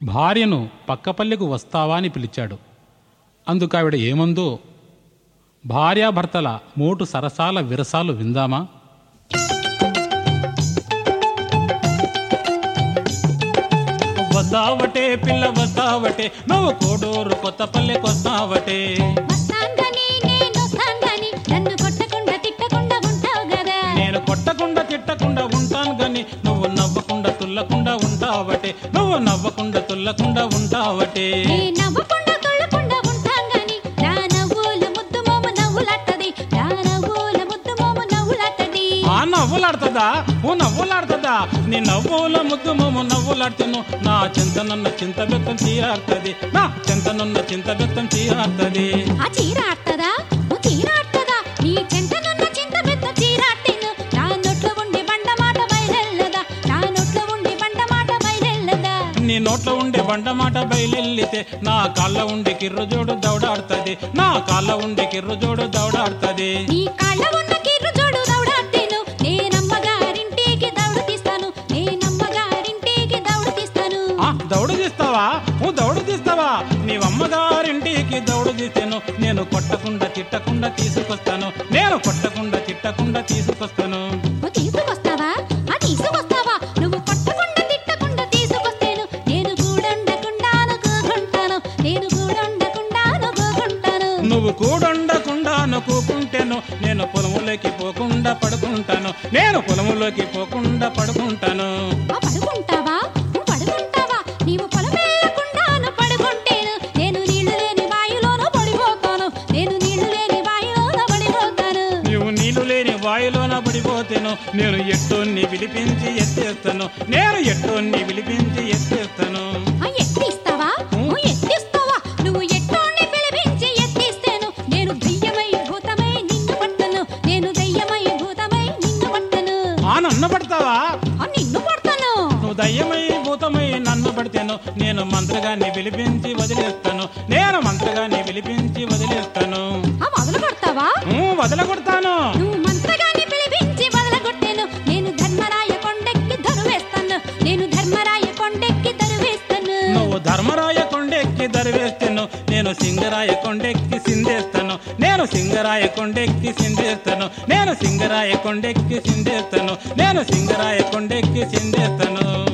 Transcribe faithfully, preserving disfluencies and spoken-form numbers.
భార్యను పక్కపల్లెకు వస్తావా అని పిలిచాడు. అందుకావిడ ఏమందో భార్యాభర్తల మోటు సరసాల విరసాలు విందామా? వస్తావటే పిల్ల వస్తావటే, నువ్వు కోడూరు కొత్త పల్లెకొస్తావటే. నేను కొట్టకుండా తిట్టకుండా ఉంటాను గాని నువ్వు నవ్వకుండా తుల్లకుండా ఉంటావటే, నువ్వు నవ్వకుండా తుల్లకుండా ఉంటావటే. ఆ నవ్వులాడుతుందా ఓ నవ్వులాడుతుందా, నీ నవ్వుల ముద్దు మోము నవ్వులాడుతును. నా చింతనున్న చింత బెత్తం చీరాడుతుంది, నా చింతనున్న చింత బెత్తం చీరాడుతుంది. నీ నోట్లో ఉండే బండ మాట బయలెల్లితే నా కాళ్ళ ఉండే కిర్రు జోడు దౌడాడుతుంది, నా కాళ్ళ ఉండే కిర్రు జోడు దౌడాడుతుంది. దౌడు తీస్తావా ఓ దౌడు తీస్తావా, నీవమ్మగారింటికి దౌడు తీస్తాను. నేను కొట్టకుండా తిట్టకుండా తీసుకొస్తాను, నేను కొట్టకుండా తిట్టకుండా తీసుకొస్తాను. తీసుకొస్తావా తీసుకొస్తావా నువ్వు కొట్టకుండా తిట్టకుండా తీసుకొస్తాను. నేను కూడండకుండాను కూకుంటాను, నేను కూడండకుండాను కూకుంటాను. నువ్వు కూడండకుండాను కూకుంటాను, నేను పొలములోకి పోకుండా పడుకుంటాను, నేను పొలములోకి పోకుండా పడుకుంటాను. పడుకుంటావా పడుకుంటావా, నీవు పొలమేయకుండాను పడుకుంటేను నేను నీళ్లు లేని వాయులోన పడిపోతాను, నేను నీళ్లు లేని వాయులోన పడిపోతాను. నీవు నీళ్లు లేని వాయులోన పడిపోతాను, నేను ఎట్టోన్ని విలిపించి ఎత్తేస్తాను, నేను ఎట్టోన్ని విలిపించి ఎత్తేస్తాను. ఎత్తిస్తావా ఎత్తిస్తావా, నువ్వు ఎట్టోన్ని పిలిపించి ఎత్తిస్తాను. నేను దయ్యమై భూతమై నిన్ను పట్టను, నేను దయ్యమై భూతమై నిన్ను పట్టను. ఆ నన్ను పడతావా నిన్ను పడతాను, నువ్వు దయ్యమై భూతమై నన్ను పడితేను. నేను మంత్రగాన్ని పిలిపించి వదిలేస్తాను, నేను మంత్రగాన్ని పిలిపించి వదిలేస్తాను. వదలు కొడతావా వదలగొడతాను, నువ్వు మంత్రగాన్ని పిలిపించి వదలగొట్టాను. నేను ధర్మరాయ కొండెక్కి దరువేస్తాను, నేను ధర్మరాయ కొండెక్కి దరువేస్తాను. నువ్వు ధర్మరాయ కొండెక్కి దరివేస్తాను, నేను సింగరాయ కొండెక్కి సిందేస్తాను, నేను సింగరాయ కొండెక్కి సిందేస్తాను, నేను సింగరాయ కొండెక్కి సిందేస్తాను, నేను సింగరాయ కొండెక్కి సిందేస్తాను.